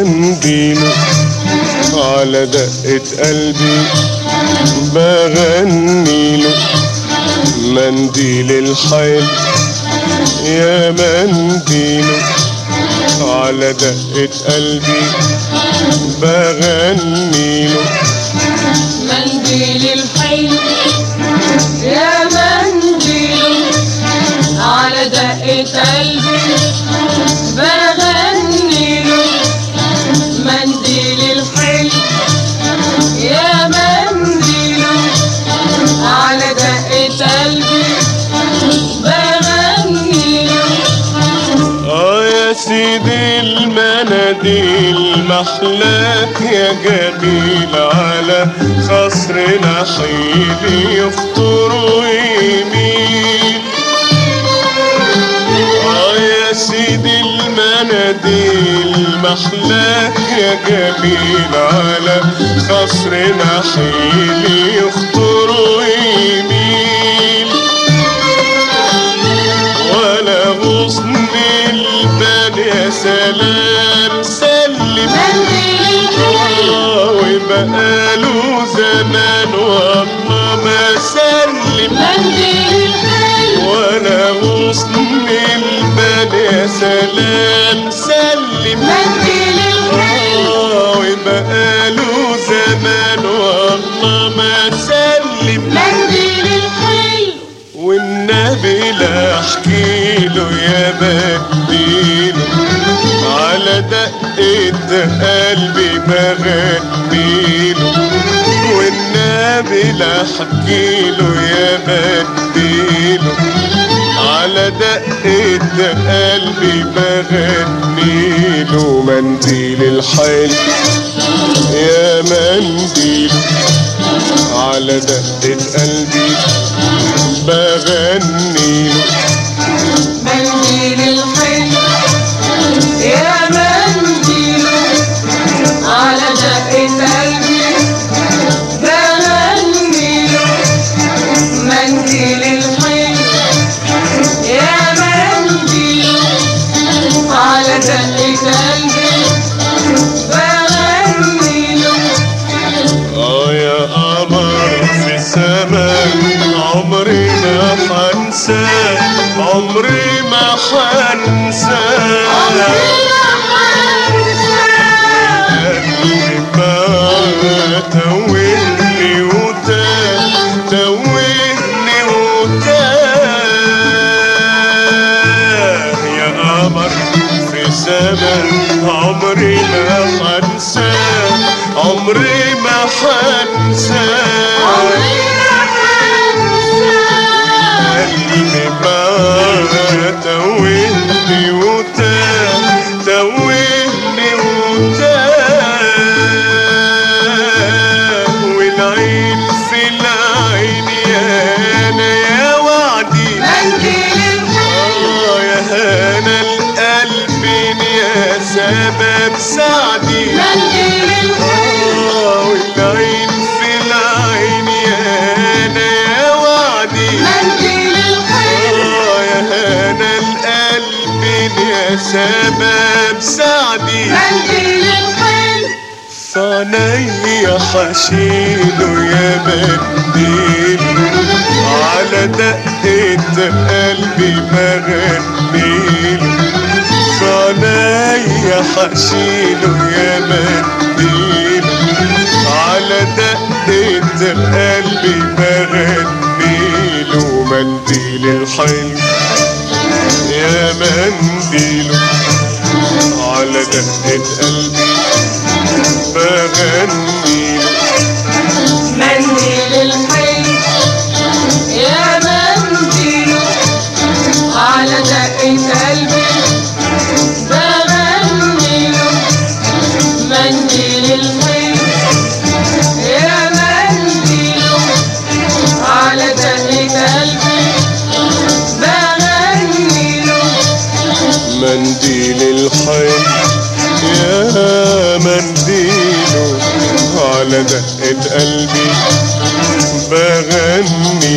منديله على دقة قلبي بغنيله. منديل الحيل يا منديله على دقة قلبي بغنيله. منديل الحيل يا منديله على دقة قلبي بغنيله. منديل الحيل يا منديله على دقة قلبي بغنيله. يا سيدي المناديل محلاك يا جميل على خصر نحيلي يفطر ويميل. يا سيدي المناديل محلاك يا جميل على خصر نحيلي يفطر ويميل. ولا غصن البال يا سلام سلم وبقاله زمان والله ما سلم. ولا غصن البال يا سلام سلم وبقاله زمان والله ما سلم. والنبي لا احكيله يا منديله على دقة قلبي بغنيله. والنبي لا احكيله يا منديله على دقة قلبي بغنيله. منديل الحيل يا منديله على دقة قلبي بغنيله. منديل الحيل يا منديله على دقة قلبي بغنيله. منديل الحيل يا منديله على دقة قلبي بغنيله. يا قمر في السماء عمري ما حنساه عمري ما حنساه. قلبي ما توهني وتاه توهني وتاه. يا قمر في السماء عمري ما حنساه عمري ما حنساه. قلبي ما توهني وتاه توهني وتاه. والعين في العين يا انا يا وعدي يا هنا القلب يا سبب سعدي. والعين في العين يا انا يا وعدي يا هنا القلب يا سبب سعدي. فعنيا حشيله يا منديله على دقة قلبي بغنيله. فعنيا حشيله يا منديله على دقة قلبي بغنيله. منديل الحيل يا منديله على دقة قلبي بغنيله. منديل الحيل يا منديله على دقة قلبي بغنيله. منديل الحيل يا منديله على دقة قلبي بغنيله. منديل الحيل يا منديله على دقة قلبي بغني